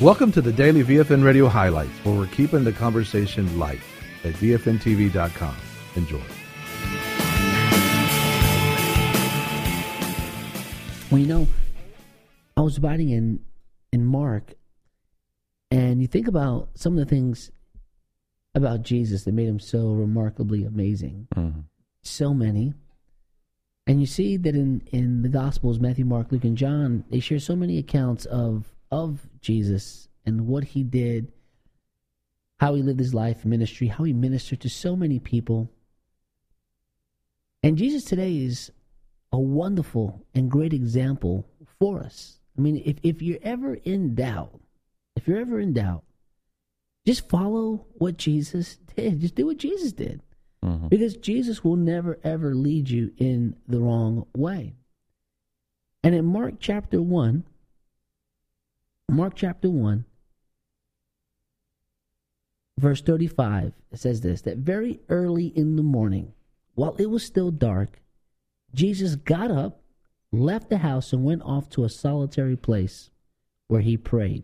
Welcome to the Daily VFN Radio Highlights, where we're keeping the conversation light at VFNTV.com. Enjoy. Well, you know, I was writing in Mark, and you think about some of the things about Jesus that made him so remarkably amazing. Mm-hmm. So many. And you see that in the Gospels, Matthew, Mark, Luke, and John, they share so many accounts of Jesus and what he did, how he lived his life, ministry, how he ministered to so many people. And Jesus today is a wonderful and great example for us. I mean, if you're ever in doubt, just follow what Jesus did. Just do what Jesus did. Mm-hmm. Because Jesus will never, ever lead you in the wrong way. And in Mark chapter 1, verse 35, it says this, that very early in the morning, while it was still dark, Jesus got up, left the house, and went off to a solitary place where he prayed.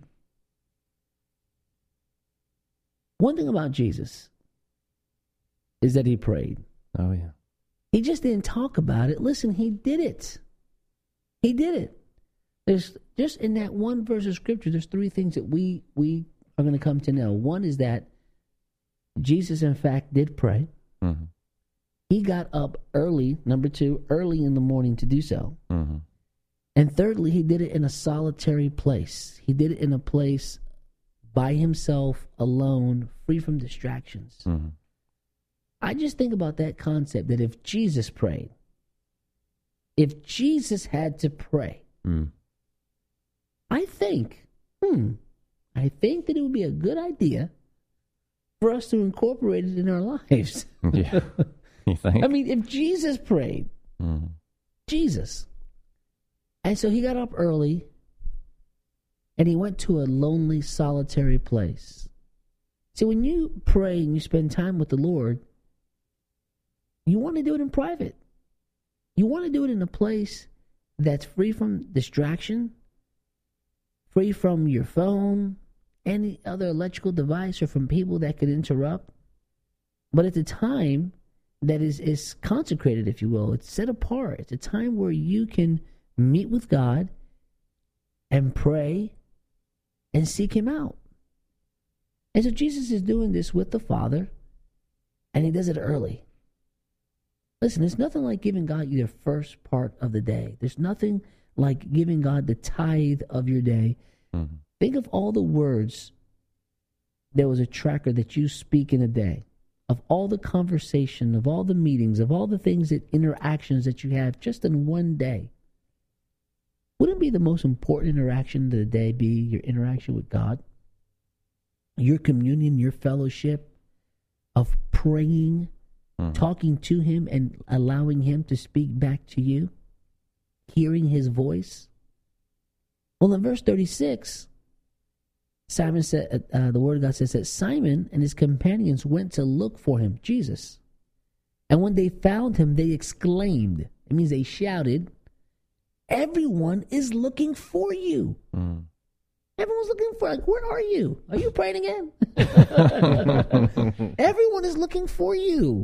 One thing about Jesus is that he prayed. Oh, yeah. He just didn't talk about it. Listen, he did it. He did it. There's just in that one verse of scripture, there's three things that we are going to come to know. One is that Jesus, in fact, did pray. Mm-hmm. He got up early, number two, early in the morning to do so. Mm-hmm. And thirdly, he did it in a solitary place. He did it in a place by himself, alone, free from distractions. Mm-hmm. I just think about that concept that if Jesus prayed, if Jesus had to pray, I think that it would be a good idea for us to incorporate it in our lives. Yeah. You think? I mean, if Jesus prayed, Jesus. And so he got up early and he went to a lonely, solitary place. See, when you pray and you spend time with the Lord, you want to do it in private. You want to do it in a place that's free from distraction, free from your phone, any other electrical device, or from people that could interrupt. But it's a time that is consecrated, if you will. It's set apart. It's a time where you can meet with God and pray and seek him out. And so Jesus is doing this with the Father, and he does it early. Listen, there's nothing like giving God your first part of the day. There's nothing like giving God the tithe of your day. Mm-hmm. Think of all the words. There was a tracker that you speak in a day, of all the conversation, of all the meetings, of all the things, that interactions that you have just in one day. Wouldn't it be the most important interaction of the day be your interaction with God? Your communion, your fellowship of praying, talking to him and allowing him to speak back to you, hearing his voice. Well, in verse 36, Simon said, the word of God says that Simon and his companions went to look for him, Jesus. And when they found him, they exclaimed, it means they shouted, "Everyone is looking for you." Everyone's looking for, like, where are you? Are you praying again? Everyone is looking for you.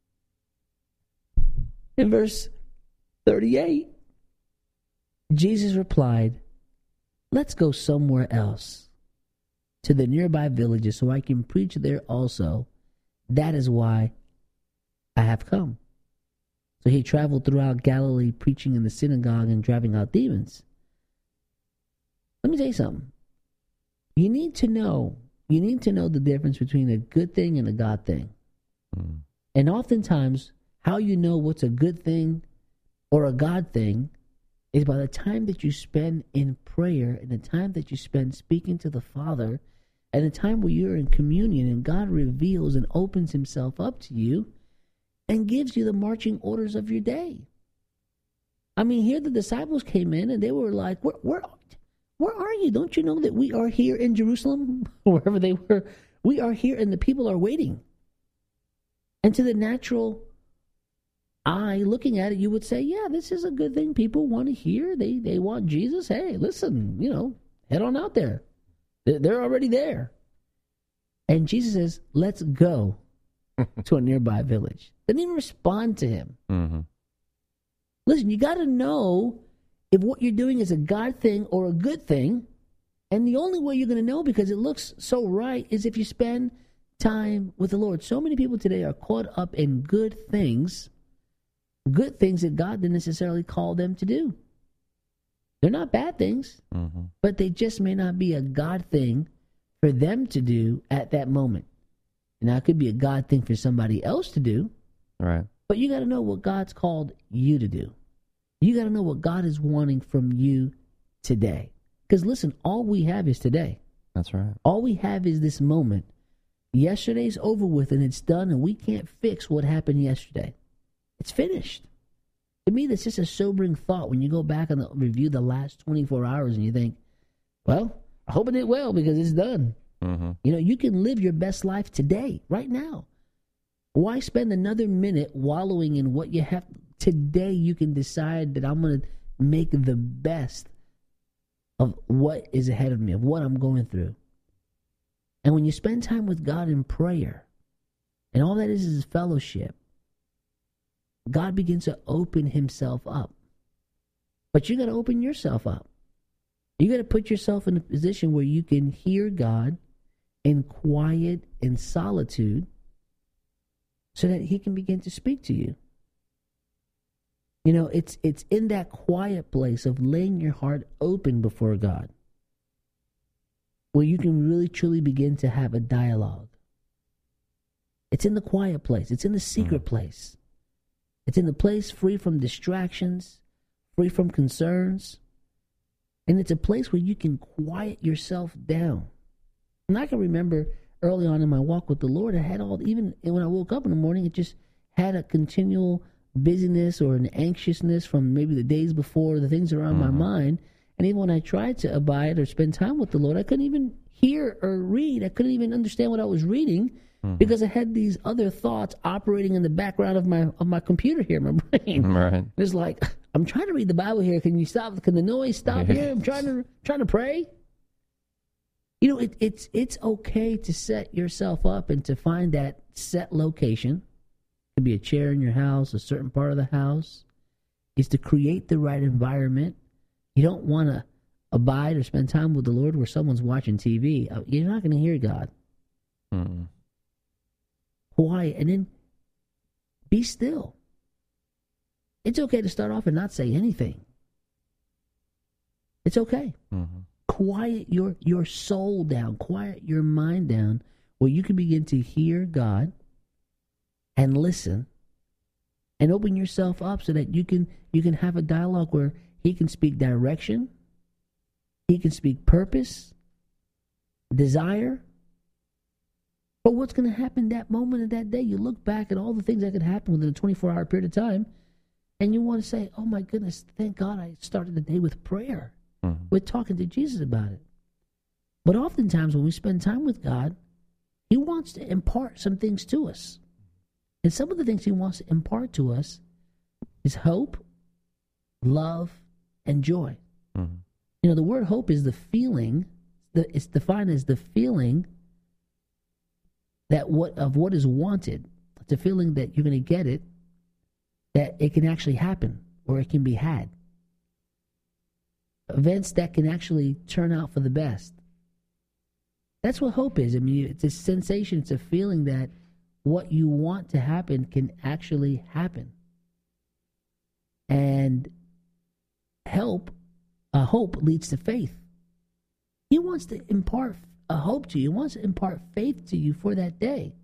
In verse 38, Jesus replied, "Let's go somewhere else, to the nearby villages, so I can preach there also. That is why I have come." So he traveled throughout Galilee, preaching in the synagogue and driving out demons. Let me tell you something. You need to know the difference between a good thing and a God thing. And oftentimes, how you know what's a good thing or a God thing is by the time that you spend in prayer and the time that you spend speaking to the Father and the time where you're in communion and God reveals and opens himself up to you and gives you the marching orders of your day. I mean, here the disciples came in and they were like, where are you? Don't you know that we are here in Jerusalem? Wherever they were, we are here and the people are waiting. And to the natural eye, looking at it, you would say, yeah, this is a good thing. People want to hear. They want Jesus. Hey, listen, head on out there. They're already there. And Jesus says, let's go to a nearby village. They didn't even respond to him. Mm-hmm. Listen, you got to know if what you're doing is a God thing or a good thing. And the only way you're going to know, because it looks so right, is if you spend time with the Lord. So many people today are caught up in good things that God didn't necessarily call them to do. They're not bad things, but they just may not be a God thing for them to do at that moment. Now, it could be a God thing for somebody else to do, right? But you got to know what God's called you to do. You got to know what God is wanting from you today. Because listen, all we have is today. That's right. All we have is this moment. Yesterday's over with and it's done, and we can't fix what happened yesterday. It's finished. To me, that's just a sobering thought when you go back and review the last 24 hours and you think, well, I hope it did well because it's done. Mm-hmm. You know, you can live your best life today, right now. Why spend another minute wallowing in what you have? Today you can decide that I'm going to make the best of what is ahead of me, of what I'm going through. And when you spend time with God in prayer, and all that is fellowship, God begins to open himself up. But you got to open yourself up. You got to put yourself in a position where you can hear God in quiet and solitude so that he can begin to speak to you. You know, it's in that quiet place of laying your heart open before God where you can really truly begin to have a dialogue. It's in the quiet place. It's in the secret place. It's in the place free from distractions, free from concerns. And it's a place where you can quiet yourself down. And I can remember early on in my walk with the Lord, I had even when I woke up in the morning, it just had a continual busyness or an anxiousness from maybe the days before, the things around my mind. And even when I tried to abide or spend time with the Lord, I couldn't even hear or read. I couldn't even understand what I was reading because I had these other thoughts operating in the background of my computer here, my brain. Right. It's like, I'm trying to read the Bible here. Can you stop? Can the noise stop here? I'm trying to pray. You know, it's okay to set yourself up and to find that set location. It could be a chair in your house, a certain part of the house. Is to create the right environment. You don't want to abide or spend time with the Lord where someone's watching TV. You're not going to hear God. Quiet, and then be still. It's okay to start off and not say anything. It's okay. Quiet your soul down. Quiet your mind down where you can begin to hear God and listen and open yourself up so that you can have a dialogue where he can speak direction, he can speak purpose, desire. But what's going to happen that moment of that day? You look back at all the things that could happen within a 24-hour period of time, and you want to say, oh my goodness, thank God I started the day with prayer. We're talking to Jesus about it. But oftentimes when we spend time with God, he wants to impart some things to us. And some of the things he wants to impart to us is hope, love, and joy. You know, the word hope is the feeling, it's defined as the feeling that what is wanted. It's a feeling that you're going to get it, that it can actually happen or it can be had. Events that can actually turn out for the best. That's what hope is. I mean, it's a sensation, it's a feeling that what you want to happen can actually happen. And hope leads to faith. He wants to impart a hope to you. He wants to impart faith to you for that day.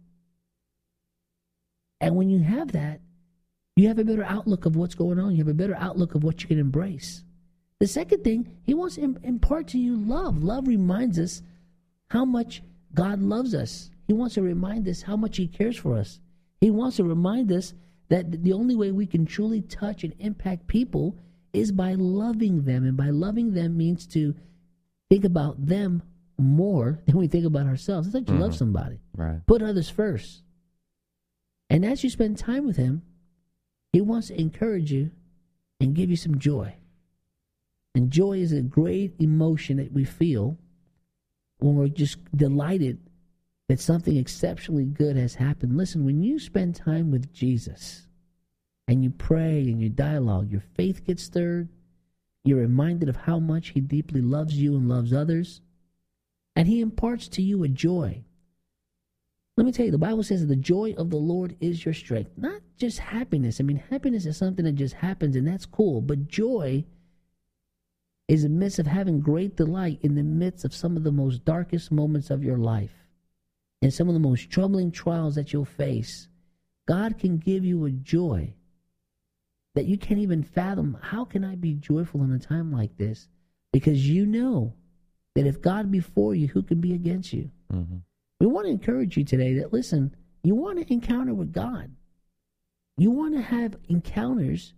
And when you have that, you have a better outlook of what's going on. You have a better outlook of what you can embrace. The second thing, he wants to impart to you love. Love reminds us how much God loves us. He wants to remind us how much he cares for us. He wants to remind us that the only way we can truly touch and impact people is by loving them. And by loving them means to think about them more than we think about ourselves. It's like you love somebody. Right. Put others first. And as you spend time with him, he wants to encourage you and give you some joy. And joy is a great emotion that we feel when we're just delighted that something exceptionally good has happened. Listen, when you spend time with Jesus and you pray and you dialogue, your faith gets stirred. You're reminded of how much he deeply loves you and loves others. And he imparts to you a joy. Let me tell you, the Bible says that the joy of the Lord is your strength. Not just happiness. I mean, happiness is something that just happens, and that's cool. But joy is a midst of having great delight in the midst of some of the most darkest moments of your life and some of the most troubling trials that you'll face. God can give you a joy that you can't even fathom. How can I be joyful in a time like this? Because you know that if God be for you, who can be against you? Mm-hmm. We want to encourage you today that, listen, you want to encounter with God. You want to have encounters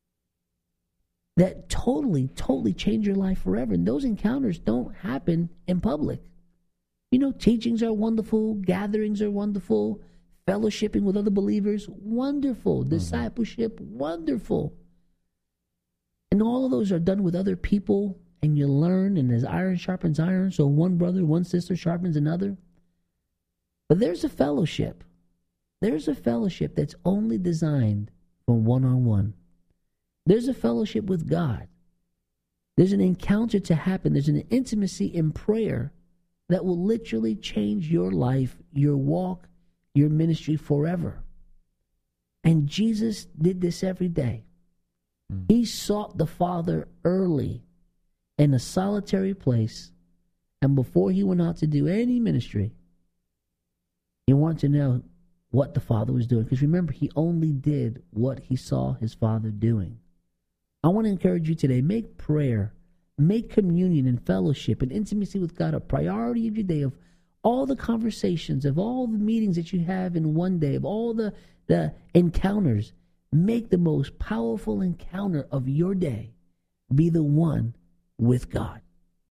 that totally change your life forever. And those encounters don't happen in public. You know, teachings are wonderful. Gatherings are wonderful. Fellowshipping with other believers, wonderful. Discipleship, wonderful. And all of those are done with other people, and you learn, and as iron sharpens iron, so one brother, one sister sharpens another. But there's a fellowship. There's a fellowship that's only designed for one-on-one. There's a fellowship with God. There's an encounter to happen. There's an intimacy in prayer that will literally change your life, your walk, your ministry forever. And Jesus did this every day. He sought the Father early in a solitary place, and before he went out to do any ministry, he wanted to know what the Father was doing. Because remember, he only did what he saw his Father doing. I want to encourage you today, make prayer, make communion and fellowship and intimacy with God a priority of your day, of all the conversations, of all the meetings that you have in one day, of all the encounters. Make the most powerful encounter of your day be the one with God.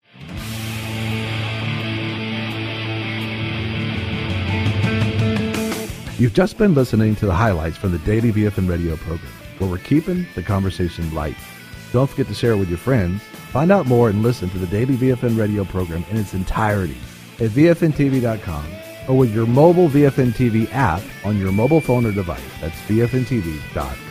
You've just been listening to the highlights from the Daily VFN radio program, where we're keeping the conversation light. Don't forget to share it with your friends. Find out more and listen to the Daily VFN radio program in its entirety at VFNTV.com or with your mobile VFN TV app on your mobile phone or device. That's VFNTV.com.